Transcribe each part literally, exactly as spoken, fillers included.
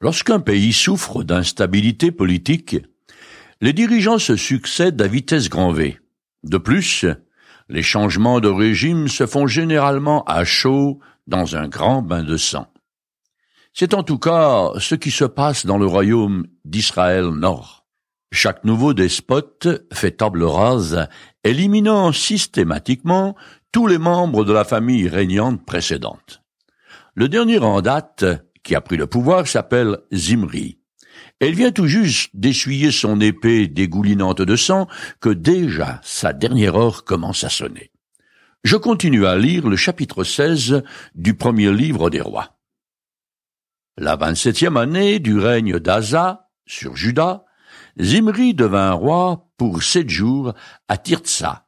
Lorsqu'un pays souffre d'instabilité politique, les dirigeants se succèdent à vitesse grand V. De plus, les changements de régime se font généralement à chaud dans un grand bain de sang. C'est en tout cas ce qui se passe dans le royaume d'Israël Nord. Chaque nouveau despote fait table rase, éliminant systématiquement tous les membres de la famille régnante précédente. Le dernier en date qui a pris le pouvoir s'appelle Zimri. Elle vient tout juste d'essuyer son épée dégoulinante de sang que déjà sa dernière heure commence à sonner. Je continue à lire le chapitre seize du premier livre des rois. La vingt-septième année du règne d'Asa sur Juda, Zimri devint roi pour sept jours à Tirtsa.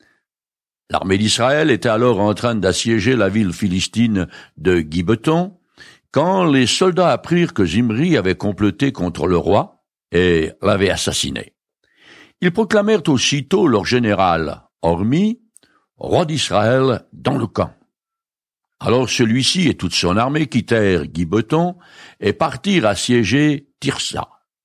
L'armée d'Israël était alors en train d'assiéger la ville philistine de Gibbeton, quand les soldats apprirent que Zimri avait comploté contre le roi et l'avait assassiné. Ils proclamèrent aussitôt leur général, Ormi, roi d'Israël, dans le camp. Alors celui-ci et toute son armée quittèrent Gibbeton et partirent assiéger Tirsa.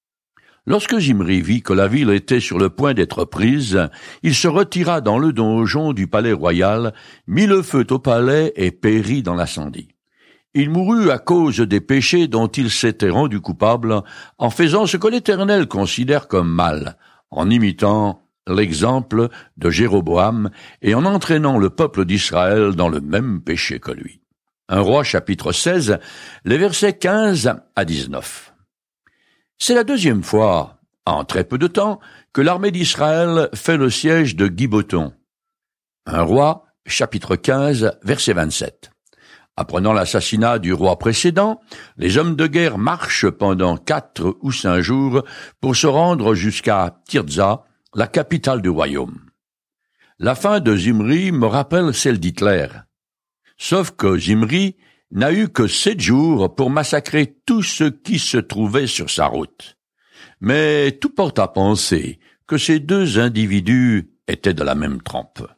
Lorsque Zimri vit que la ville était sur le point d'être prise, il se retira dans le donjon du palais royal, mit le feu au palais et périt dans l'incendie. Il mourut à cause des péchés dont il s'était rendu coupable, en faisant ce que l'Éternel considère comme mal, en imitant l'exemple de Jéroboam et en entraînant le peuple d'Israël dans le même péché que lui. un roi chapitre seize, les versets quinze à dix-neuf. C'est la deuxième fois, en très peu de temps, que l'armée d'Israël fait le siège de Gibbeton. un roi chapitre quinze, verset vingt-sept. Apprenant l'assassinat du roi précédent, les hommes de guerre marchent pendant quatre ou cinq jours pour se rendre jusqu'à Tirza, la capitale du royaume. La fin de Zimri me rappelle celle d'Hitler. Sauf que Zimri n'a eu que sept jours pour massacrer tout ce qui se trouvait sur sa route. Mais tout porte à penser que ces deux individus étaient de la même trempe.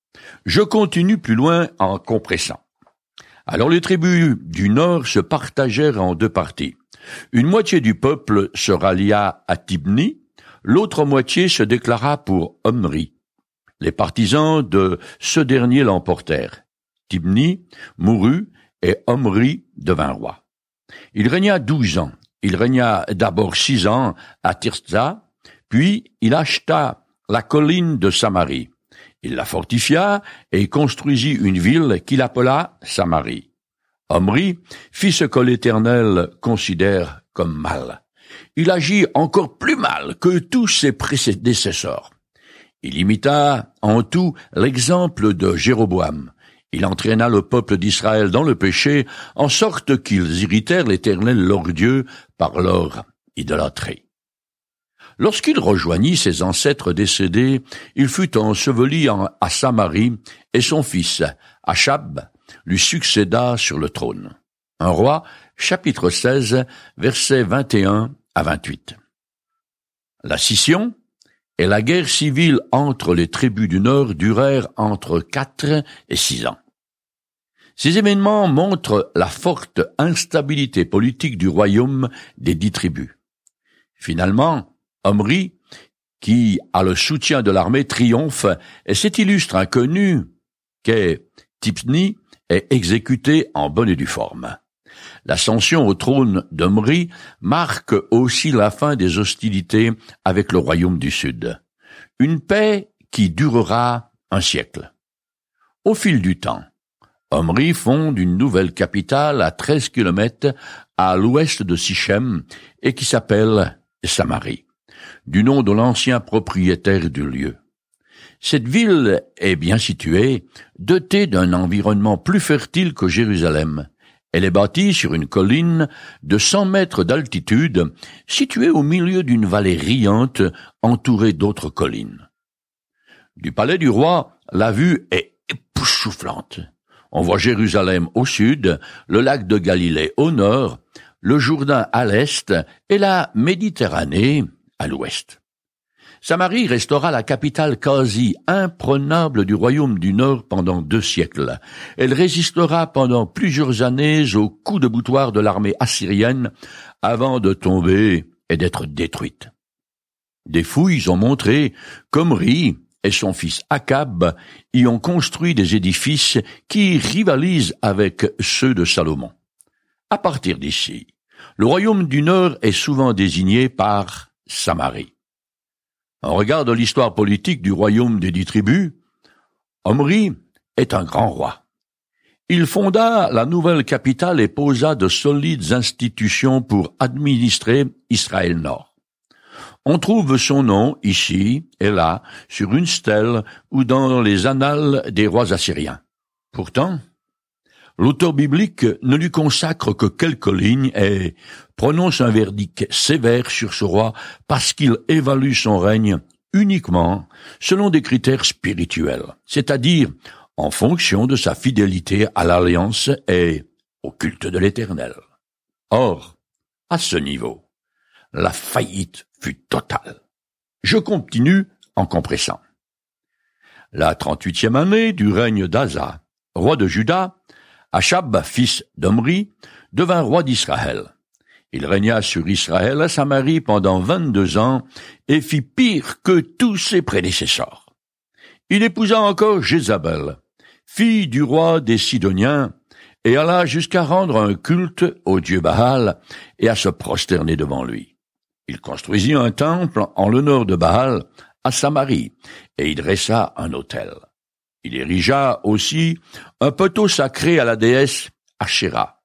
Je continue plus loin en compressant. Alors les tribus du nord se partagèrent en deux parties. Une moitié du peuple se rallia à Tibni, l'autre moitié se déclara pour Omri. Les partisans de ce dernier l'emportèrent. Tibni mourut et Omri devint roi. Il régna douze ans. Il régna d'abord six ans à Tirza, puis il acheta la colline de Samarie. Il la fortifia et construisit une ville qu'il appela Samarie. Omri fit ce que l'Éternel considère comme mal. Il agit encore plus mal que tous ses prédécesseurs. Il imita en tout l'exemple de Jéroboam. Il entraîna le peuple d'Israël dans le péché, en sorte qu'ils irritèrent l'Éternel leur Dieu par leur idolâtrie. Lorsqu'il rejoignit ses ancêtres décédés, il fut enseveli en, à Samarie, et son fils, Achab, lui succéda sur le trône. un roi, chapitre seize, versets vingt et un à vingt-huit. La scission et la guerre civile entre les tribus du Nord durèrent entre quatre et six ans. Ces événements montrent la forte instabilité politique du royaume des dix tribus. Finalement, Omri, qui a le soutien de l'armée, triomphe et cet illustre inconnu qu'est Tibni est exécuté en bonne et due forme. L'ascension au trône d'Omri marque aussi la fin des hostilités avec le royaume du Sud. Une paix qui durera un siècle. Au fil du temps, Omri fonde une nouvelle capitale à treize kilomètres à l'ouest de Sichem et qui s'appelle Samarie, du nom de l'ancien propriétaire du lieu. Cette ville est bien située, dotée d'un environnement plus fertile que Jérusalem. Elle est bâtie sur une colline de cent mètres d'altitude, située au milieu d'une vallée riante entourée d'autres collines. Du palais du roi, la vue est époustouflante. On voit Jérusalem au sud, le lac de Galilée au nord, le Jourdain à l'est et la Méditerranée à l'ouest. Samarie restera la capitale quasi imprenable du royaume du Nord pendant deux siècles. Elle résistera pendant plusieurs années aux coups de boutoir de l'armée assyrienne avant de tomber et d'être détruite. Des fouilles ont montré qu'Omri et son fils Akab y ont construit des édifices qui rivalisent avec ceux de Salomon. À partir d'ici, le royaume du Nord est souvent désigné par Samarie. En regard de l'histoire politique du royaume des dix tribus, Omri est un grand roi. Il fonda la nouvelle capitale et posa de solides institutions pour administrer Israël Nord. On trouve son nom ici et là sur une stèle ou dans les annales des rois assyriens. Pourtant, l'auteur biblique ne lui consacre que quelques lignes et prononce un verdict sévère sur ce roi parce qu'il évalue son règne uniquement selon des critères spirituels, c'est-à-dire en fonction de sa fidélité à l'alliance et au culte de l'Éternel. Or, à ce niveau, la faillite fut totale. Je continue en compressant. La trente-huitième année du règne d'Asa, roi de Juda, Achab, fils d'Omri, devint roi d'Israël. Il régna sur Israël à Samarie pendant vingt-deux ans et fit pire que tous ses prédécesseurs. Il épousa encore Jézabel, fille du roi des Sidoniens, et alla jusqu'à rendre un culte au dieu Baal et à se prosterner devant lui. Il construisit un temple en l'honneur de Baal à Samarie et y dressa un autel. Il érigea aussi un poteau sacré à la déesse Ashéra.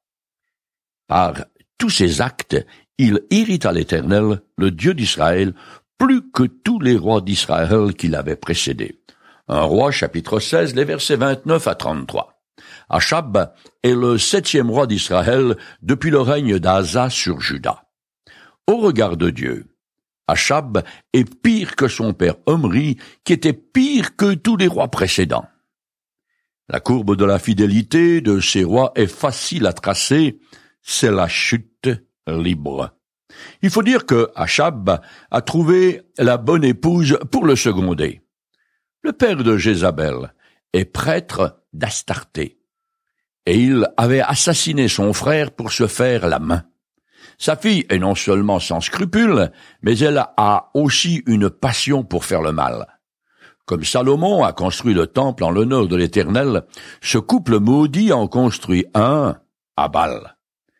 Par tous ces actes, il irrita l'Éternel, le Dieu d'Israël, plus que tous les rois d'Israël qui l'avaient précédé. Un roi, chapitre seize, les versets vingt-neuf à trente-trois. Achab est le septième roi d'Israël depuis le règne d'Asa sur Juda. Au regard de Dieu, Achab est pire que son père Omri, qui était pire que tous les rois précédents. La courbe de la fidélité de ces rois est facile à tracer, c'est la chute libre. Il faut dire que Achab a trouvé la bonne épouse pour le seconder. Le père de Jézabel est prêtre d'Astarté, et il avait assassiné son frère pour se faire la main. Sa fille est non seulement sans scrupules, mais elle a aussi une passion pour faire le mal. Comme Salomon a construit le temple en l'honneur de l'Éternel, ce couple maudit en construit un à Baal,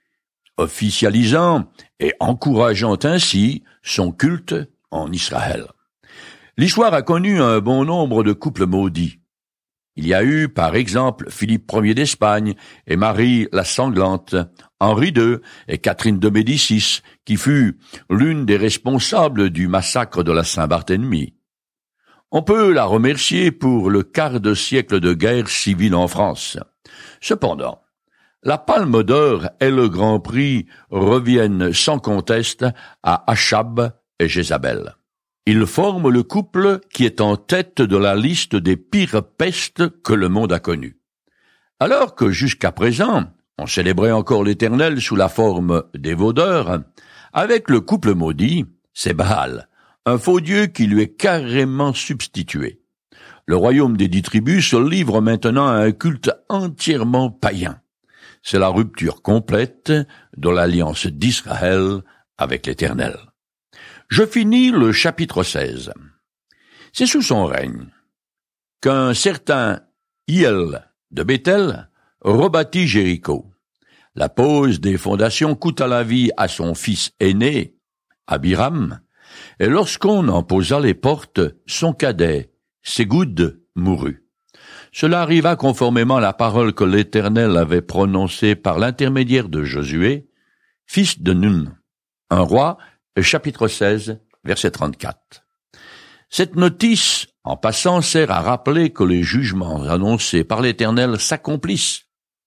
officialisant et encourageant ainsi son culte en Israël. L'histoire a connu un bon nombre de couples maudits. Il y a eu, par exemple, Philippe Premier d'Espagne et Marie la Sanglante, Henri deux et Catherine de Médicis, qui fut l'une des responsables du massacre de la Saint-Barthélemy. On peut la remercier pour le quart de siècle de guerre civile en France. Cependant, la Palme d'Or et le Grand Prix reviennent sans conteste à Achab et Jézabel. Ils forment le couple qui est en tête de la liste des pires pestes que le monde a connues. Alors que jusqu'à présent, on célébrait encore l'Éternel sous la forme des vaudeurs, avec le couple maudit, c'est Baal, un faux dieu qui lui est carrément substitué. Le royaume des dix tribus se livre maintenant à un culte entièrement païen. C'est la rupture complète de l'alliance d'Israël avec l'Éternel. Je finis le chapitre seize. C'est sous son règne qu'un certain Hiel de Béthel rebâtit Jéricho. La pose des fondations coûta la vie à son fils aîné, Abiram, et lorsqu'on en posa les portes, son cadet, Ségoud, mourut. Cela arriva conformément à la parole que l'Éternel avait prononcée par l'intermédiaire de Josué, fils de Nun, un roi, chapitre seize, verset trente-quatre. Cette notice, en passant, sert à rappeler que les jugements annoncés par l'Éternel s'accomplissent.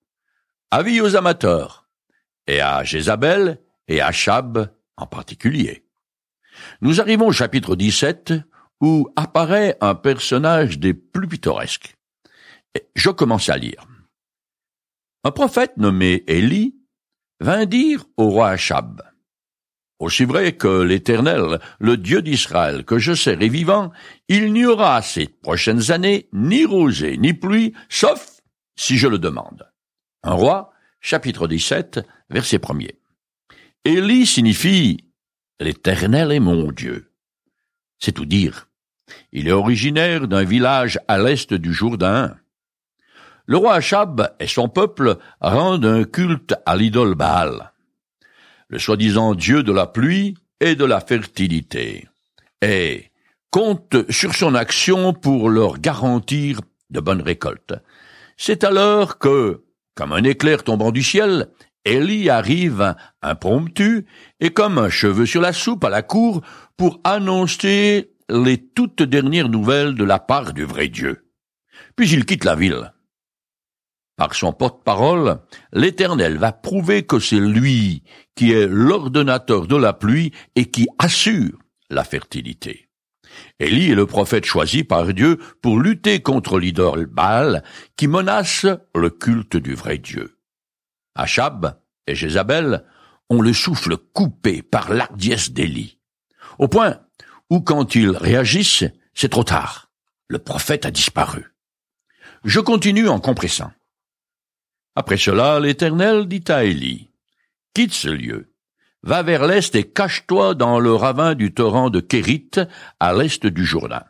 Avis aux amateurs, et à Jézabel et à Achab en particulier. Nous arrivons au chapitre dix-sept, où apparaît un personnage des plus pittoresques. Et je commence à lire. Un prophète nommé Élie vint dire au roi Achab, « Aussi vrai que l'Éternel, le Dieu d'Israël, que je sers est vivant, il n'y aura ces prochaines années ni rosée ni pluie, sauf si je le demande. Un roi, chapitre dix-sept, verset premier. Élie signifie « l'Éternel est mon Dieu ». C'est tout dire. Il est originaire d'un village à l'est du Jourdain. Le roi Achab et son peuple rendent un culte à l'idole Baal, le soi-disant dieu de la pluie et de la fertilité, et compte sur son action pour leur garantir de bonnes récoltes. C'est alors que, comme un éclair tombant du ciel, Élie arrive impromptu et comme un cheveu sur la soupe à la cour pour annoncer les toutes dernières nouvelles de la part du vrai Dieu. Puis il quitte la ville. Par son porte-parole, l'Éternel va prouver que c'est lui qui est l'ordonnateur de la pluie et qui assure la fertilité. Élie est le prophète choisi par Dieu pour lutter contre l'idole Baal qui menace le culte du vrai Dieu. Achab et Jézabel ont le souffle coupé par l'hardiesse d'Élie, au point où quand ils réagissent, c'est trop tard. Le prophète a disparu. Je continue en compressant. Après cela, l'Éternel dit à Élie, « Quitte ce lieu, va vers l'est et cache-toi dans le ravin du torrent de Kérith, à l'est du Jourdain.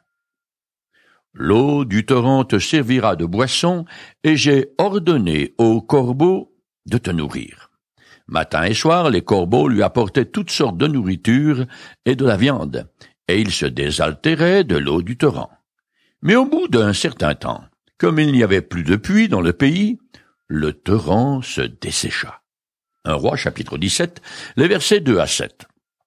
L'eau du torrent te servira de boisson, et j'ai ordonné aux corbeaux de te nourrir. » Matin et soir, les corbeaux lui apportaient toutes sortes de nourriture et de la viande, et il se désaltérait de l'eau du torrent. Mais au bout d'un certain temps, comme il n'y avait plus de puits dans le pays, le torrent se dessécha. Un roi, chapitre dix-sept, les versets deux à sept.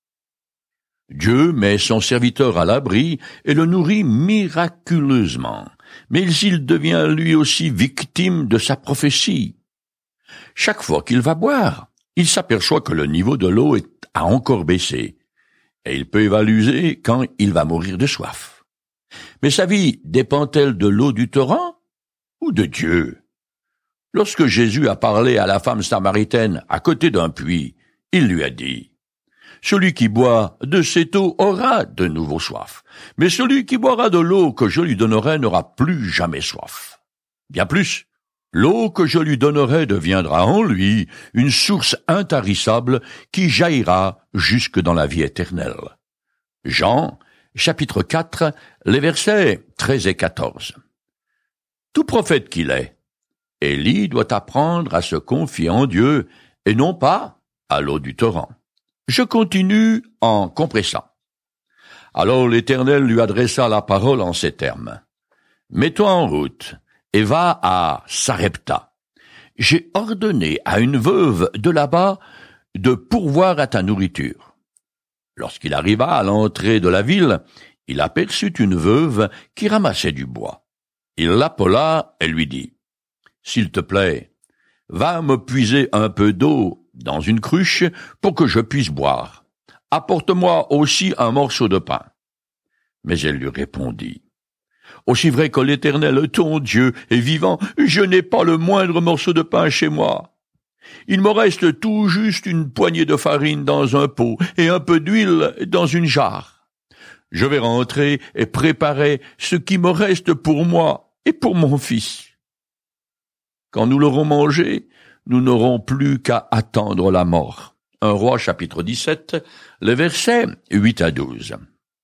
Dieu met son serviteur à l'abri et le nourrit miraculeusement, mais il devient lui aussi victime de sa prophétie. Chaque fois qu'il va boire, il s'aperçoit que le niveau de l'eau a encore baissé, et il peut évaluer quand il va mourir de soif. Mais sa vie dépend-elle de l'eau du torrent ou de Dieu? Lorsque Jésus a parlé à la femme samaritaine à côté d'un puits, il lui a dit « Celui qui boit de cette eau aura de nouveau soif, mais celui qui boira de l'eau que je lui donnerai n'aura plus jamais soif. Bien plus, l'eau que je lui donnerai deviendra en lui une source intarissable qui jaillira jusque dans la vie éternelle. » Jean, chapitre quatre, les versets treize et quatorze. Tout prophète qu'il est, Élie doit apprendre à se confier en Dieu et non pas à l'eau du torrent. Je continue en compressant. Alors l'Éternel lui adressa la parole en ces termes. « Mets-toi en route et va à Sarepta. J'ai ordonné à une veuve de là-bas de pourvoir à ta nourriture. » Lorsqu'il arriva à l'entrée de la ville, il aperçut une veuve qui ramassait du bois. Il l'appela et lui dit « S'il te plaît, va me puiser un peu d'eau dans une cruche pour que je puisse boire. Apporte-moi aussi un morceau de pain. » Mais elle lui répondit « Aussi vrai que l'Éternel, ton Dieu, est vivant, je n'ai pas le moindre morceau de pain chez moi. Il me reste tout juste une poignée de farine dans un pot et un peu d'huile dans une jarre. Je vais rentrer et préparer ce qui me reste pour moi et pour mon fils. Quand nous l'aurons mangé, nous n'aurons plus qu'à attendre la mort. » Un roi, chapitre dix-sept, les versets huit à douze.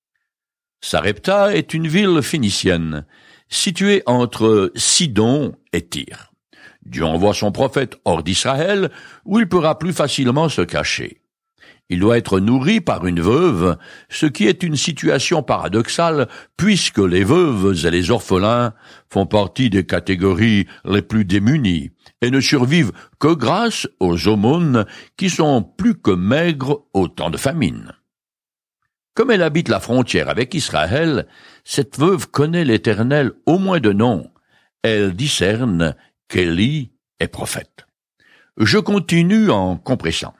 Sarepta est une ville phénicienne, située entre Sidon et Tyr. Dieu envoie son prophète hors d'Israël, où il pourra plus facilement se cacher. Il doit être nourri par une veuve, ce qui est une situation paradoxale, puisque les veuves et les orphelins font partie des catégories les plus démunies et ne survivent que grâce aux aumônes qui sont plus que maigres au temps de famine. Comme elle habite la frontière avec Israël, cette veuve connaît l'Éternel au moins de nom. Elle discerne qu'Élie est prophète. Je continue en compressant.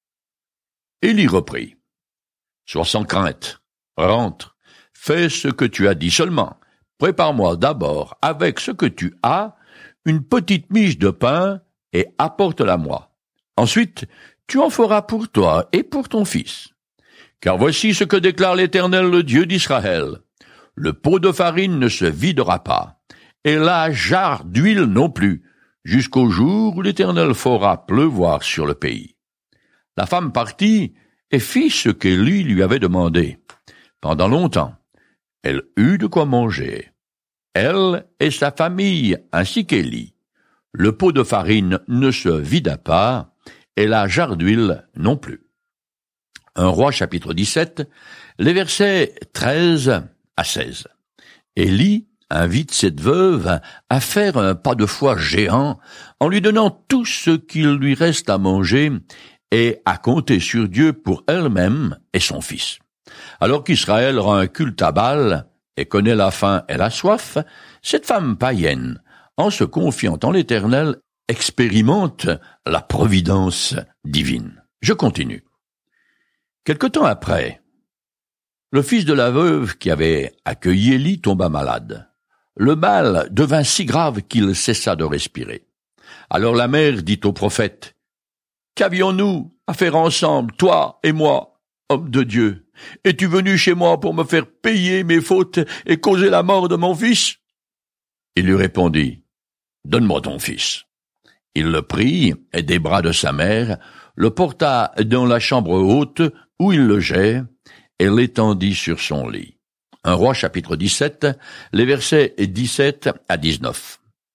Élie reprit. « Sois sans crainte, rentre, fais ce que tu as dit seulement. Prépare-moi d'abord, avec ce que tu as, une petite miche de pain et apporte-la-moi. Ensuite, tu en feras pour toi et pour ton fils. Car voici ce que déclare l'Éternel, le Dieu d'Israël. Le pot de farine ne se videra pas, et la jarre d'huile non plus, jusqu'au jour où l'Éternel fera pleuvoir sur le pays. La femme partit et fit ce qu'Élie lui avait demandé. Pendant longtemps, elle eut de quoi manger. Elle et sa famille, ainsi qu'Élie. Le pot de farine ne se vida pas, et la jarre d'huile non plus. Un roi chapitre dix-sept, les versets treize à seize. Élie invite cette veuve à faire un pas de foi géant en lui donnant tout ce qu'il lui reste à manger et à compter sur Dieu pour elle-même et son fils. Alors qu'Israël rend un culte à Baal et connaît la faim et la soif, cette femme païenne, en se confiant en l'Éternel, expérimente la providence divine. Je continue. Quelque temps après, le fils de la veuve qui avait accueilli Élie tomba malade. Le mal devint si grave qu'il cessa de respirer. Alors la mère dit au prophète, « Qu'avions-nous à faire ensemble, toi et moi, homme de Dieu? Es-tu venu chez moi pour me faire payer mes fautes et causer la mort de mon fils ?» Il lui répondit, « Donne-moi ton fils. » Il le prit et des bras de sa mère, le porta dans la chambre haute où il logeait et l'étendit sur son lit. Un roi chapitre dix-sept, les versets dix-sept à dix-neuf.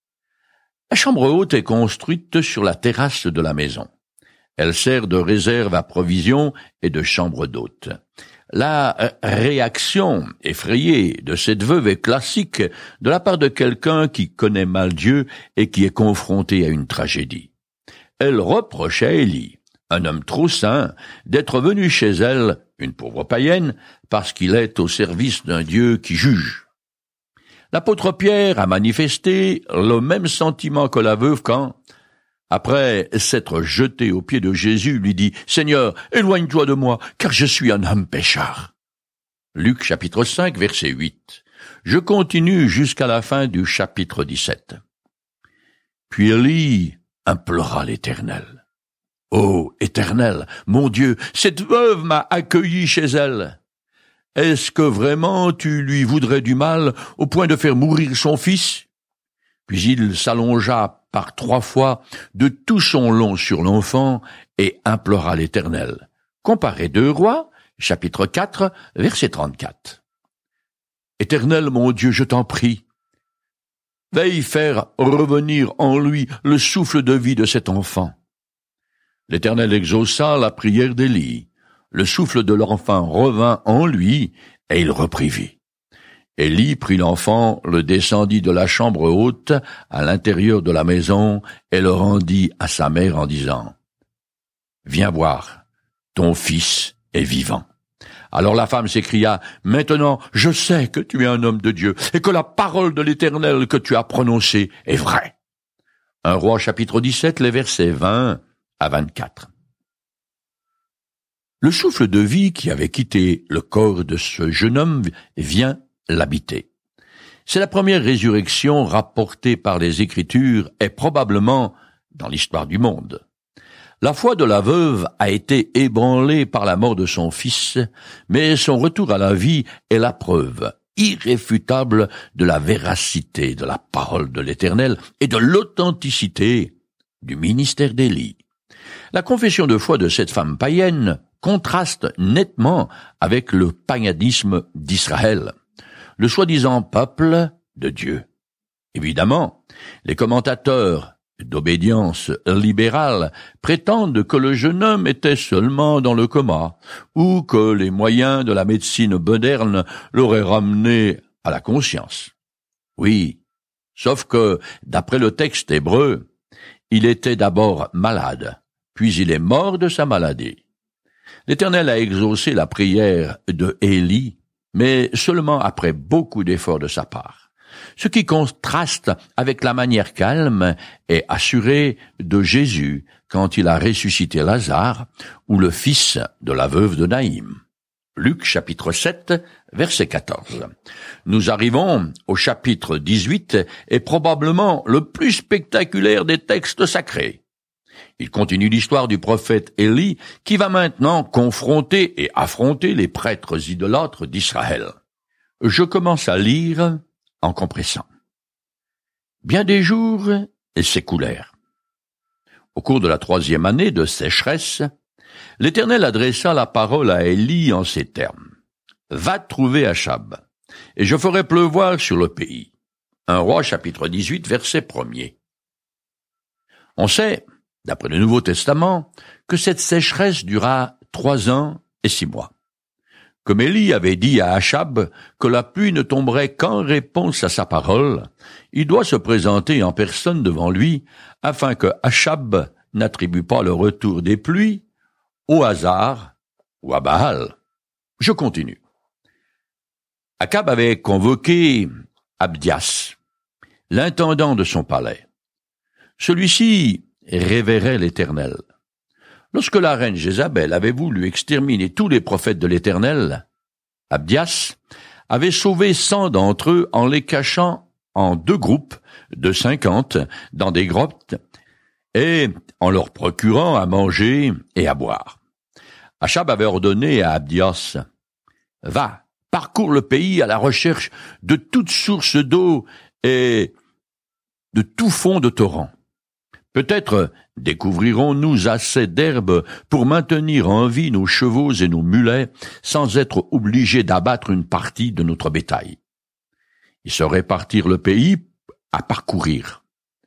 La chambre haute est construite sur la terrasse de la maison. Elle sert de réserve à provisions et de chambre d'hôte. La réaction effrayée de cette veuve est classique de la part de quelqu'un qui connaît mal Dieu et qui est confronté à une tragédie. Elle reproche à Élie, un homme trop saint, d'être venu chez elle, une pauvre païenne, parce qu'il est au service d'un Dieu qui juge. L'apôtre Pierre a manifesté le même sentiment que la veuve quand, après s'être jeté aux pieds de Jésus, lui dit « Seigneur, éloigne-toi de moi, car je suis un homme pécheur. » Luc chapitre cinq, verset huit. Je continue jusqu'à la fin du chapitre dix-sept. Puis Élie implora l'Éternel. « Ô Éternel, mon Dieu, cette veuve m'a accueilli chez elle. Est-ce que vraiment tu lui voudrais du mal au point de faire mourir son fils ?» Puis il s'allongea par trois fois de tout son long sur l'enfant et implora l'Éternel. Comparez deux Rois, chapitre quatre, verset trente-quatre. Éternel mon Dieu, je t'en prie, veille faire revenir en lui le souffle de vie de cet enfant. L'Éternel exauça la prière d'Élie. Le souffle de l'enfant revint en lui et il reprit vie. Élie prit l'enfant, le descendit de la chambre haute à l'intérieur de la maison et le rendit à sa mère en disant « Viens voir, ton fils est vivant. » Alors la femme s'écria « Maintenant, je sais que tu es un homme de Dieu et que la parole de l'Éternel que tu as prononcée est vraie. » Un roi chapitre dix-sept, les versets vingt à vingt-quatre. Le souffle de vie qui avait quitté le corps de ce jeune homme vient l'habiter. C'est la première résurrection rapportée par les Écritures et probablement dans l'histoire du monde. La foi de la veuve a été ébranlée par la mort de son fils, mais son retour à la vie est la preuve irréfutable de la véracité de la parole de l'Éternel et de l'authenticité du ministère d'Élie. La confession de foi de cette femme païenne contraste nettement avec le paganisme d'Israël, le soi-disant peuple de Dieu. Évidemment, les commentateurs d'obédience libérale prétendent que le jeune homme était seulement dans le coma, ou que les moyens de la médecine moderne l'auraient ramené à la conscience. Oui, sauf que, d'après le texte hébreu, il était d'abord malade, puis il est mort de sa maladie. L'Éternel a exaucé la prière de Élie, mais seulement après beaucoup d'efforts de sa part, ce qui contraste avec la manière calme et assurée de Jésus quand il a ressuscité Lazare ou le fils de la veuve de Naïm. Luc chapitre sept, verset quatorze. Nous arrivons au chapitre dix-huit et probablement le plus spectaculaire des textes sacrés. Il continue l'histoire du prophète Élie qui va maintenant confronter et affronter les prêtres idolâtres d'Israël. Je commence à lire en compressant. Bien des jours s'écoulèrent. Au cours de la troisième année de sécheresse, l'Éternel adressa la parole à Élie en ces termes. « Va trouver Achab, et je ferai pleuvoir sur le pays. » un Roi chapitre dix-huit, verset premier. On sait, d'après le Nouveau Testament, que cette sécheresse dura trois ans et six mois. Comme Élie avait dit à Achab que la pluie ne tomberait qu'en réponse à sa parole, il doit se présenter en personne devant lui afin que Achab n'attribue pas le retour des pluies au hasard ou à Baal. Je continue. Achab avait convoqué Abdias, l'intendant de son palais. Celui-ci révérait l'Éternel. Lorsque la reine Jézabel avait voulu exterminer tous les prophètes de l'Éternel, Abdias avait sauvé cent d'entre eux en les cachant en deux groupes de cinquante dans des grottes et en leur procurant à manger et à boire. Achab avait ordonné à Abdias « Va, parcours le pays à la recherche de toute source d'eau et de tout fond de torrent. Peut-être découvrirons-nous assez d'herbe pour maintenir en vie nos chevaux et nos mulets sans être obligés d'abattre une partie de notre bétail. » Ils se répartirent le pays à parcourir.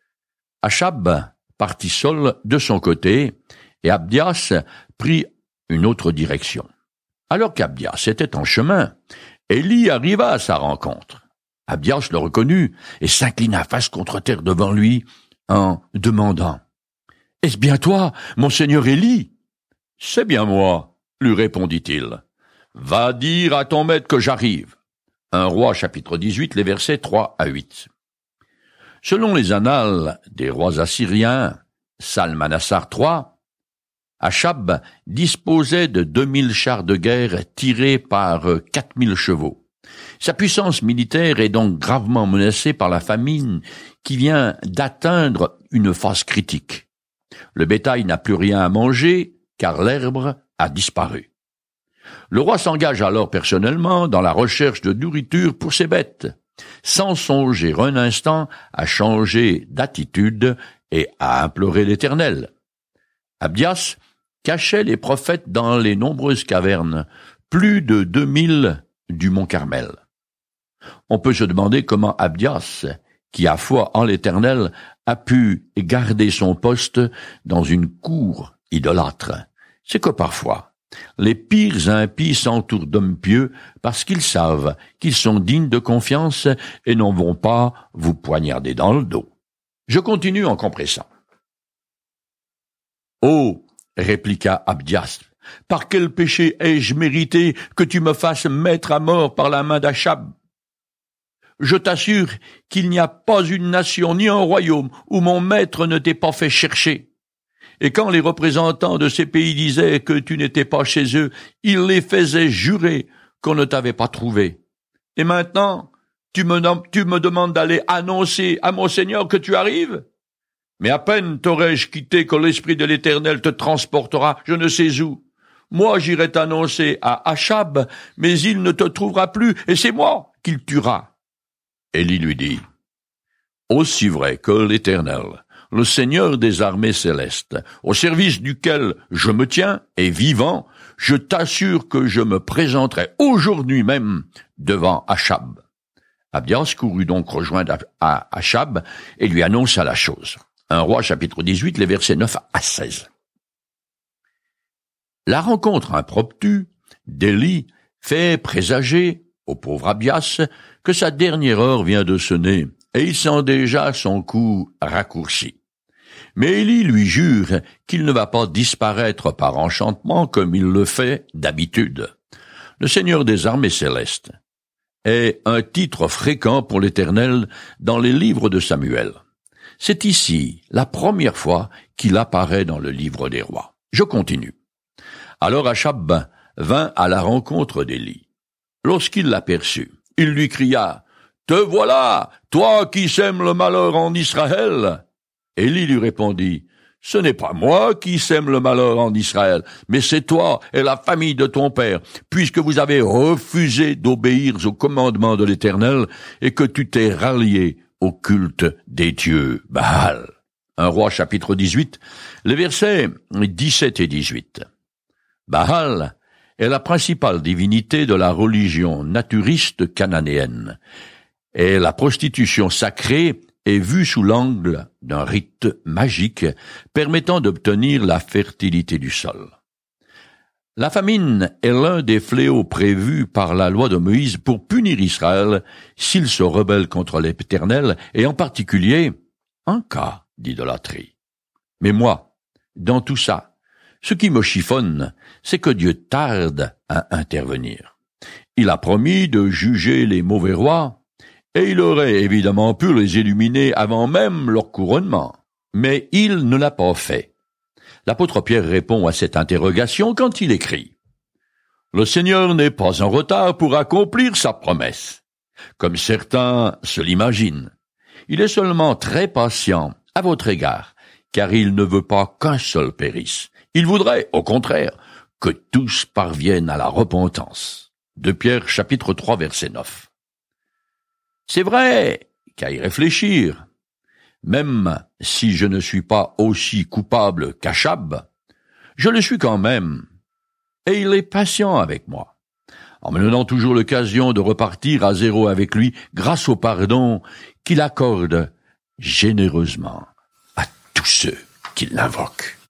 Achab partit seul de son côté et Abdias prit une autre direction. Alors qu'Abdias était en chemin, Élie arriva à sa rencontre. Abdias le reconnut et s'inclina face contre terre devant lui en demandant « Est-ce bien toi, mon seigneur Élie ?»« C'est bien moi, » lui répondit-il. « Va dire à ton maître que j'arrive. » un Roi chapitre dix-huit, les versets trois à huit. Selon les annales des rois assyriens, Salmanassar trois, Achab disposait de deux mille chars de guerre tirés par quatre mille chevaux. Sa puissance militaire est donc gravement menacée par la famine qui vient d'atteindre une phase critique. Le bétail n'a plus rien à manger car l'herbe a disparu. Le roi s'engage alors personnellement dans la recherche de nourriture pour ses bêtes, sans songer un instant à changer d'attitude et à implorer l'Éternel. Abdias cachait les prophètes dans les nombreuses cavernes, plus de deux mille du mont Carmel. On peut se demander comment Abdias, qui a foi en l'Éternel, a pu garder son poste dans une cour idolâtre. C'est que parfois, les pires impies s'entourent d'hommes pieux parce qu'ils savent qu'ils sont dignes de confiance et n'en vont pas vous poignarder dans le dos. Je continue en compressant. « Oh !» répliqua Abdias, « par quel péché ai-je mérité que tu me fasses mettre à mort par la main d'Achab ? Je t'assure qu'il n'y a pas une nation ni un royaume où mon maître ne t'ait pas fait chercher. Et quand les représentants de ces pays disaient que tu n'étais pas chez eux, ils les faisaient jurer qu'on ne t'avait pas trouvé. Et maintenant, tu me, tu me demandes d'aller annoncer à mon Seigneur que tu arrives ? Mais à peine t'aurais-je quitté que l'Esprit de l'Éternel te transportera je ne sais où. Moi j'irai t'annoncer à Achab, mais il ne te trouvera plus, et c'est moi qu'il tuera. » Élie lui dit, « Aussi vrai que l'Éternel, le Seigneur des armées célestes, au service duquel je me tiens, est vivant, je t'assure que je me présenterai aujourd'hui même devant Achab. » Abdias courut donc rejoindre à Achab et lui annonça la chose. un Roi chapitre dix-huit, les versets neuf à seize. La rencontre impromptue d'Élie fait présager au pauvre Abdias que sa dernière heure vient de sonner, et il sent déjà son coup raccourci. Mais Élie lui jure qu'il ne va pas disparaître par enchantement comme il le fait d'habitude. Le Seigneur des armées célestes est un titre fréquent pour l'Éternel dans les livres de Samuel. C'est ici la première fois qu'il apparaît dans le livre des rois. Je continue. Alors Achab vint à la rencontre d'Élie. Lorsqu'il l'aperçut, il lui cria « Te voilà, toi qui sèmes le malheur en Israël !» Élie lui répondit Ce n'est pas moi qui sème le malheur en Israël, mais c'est toi et la famille de ton père, puisque vous avez refusé d'obéir aux commandements de l'Éternel et que tu t'es rallié au culte des dieux Baal. Un roi chapitre dix-huit, les versets dix-sept et dix-huit. Baal est la principale divinité de la religion naturiste cananéenne, et la prostitution sacrée est vue sous l'angle d'un rite magique permettant d'obtenir la fertilité du sol. La famine est l'un des fléaux prévus par la loi de Moïse pour punir Israël s'il se rebelle contre l'Éternel, et en particulier en cas d'idolâtrie. Mais moi, dans tout ça, ce qui me chiffonne, c'est que Dieu tarde à intervenir. Il a promis de juger les mauvais rois, et il aurait évidemment pu les éliminer avant même leur couronnement. Mais il ne l'a pas fait. L'apôtre Pierre répond à cette interrogation quand il écrit « Le Seigneur n'est pas en retard pour accomplir sa promesse, comme certains se l'imaginent. Il est seulement très patient à votre égard, car il ne veut pas qu'un seul périsse. Il voudrait, au contraire, que tous parviennent à la repentance. » De Pierre chapitre trois verset neuf. C'est vrai qu'à y réfléchir, même si je ne suis pas aussi coupable qu'Achab, je le suis quand même, et il est patient avec moi, en me donnant toujours l'occasion de repartir à zéro avec lui grâce au pardon qu'il accorde généreusement à tous ceux qui l'invoquent.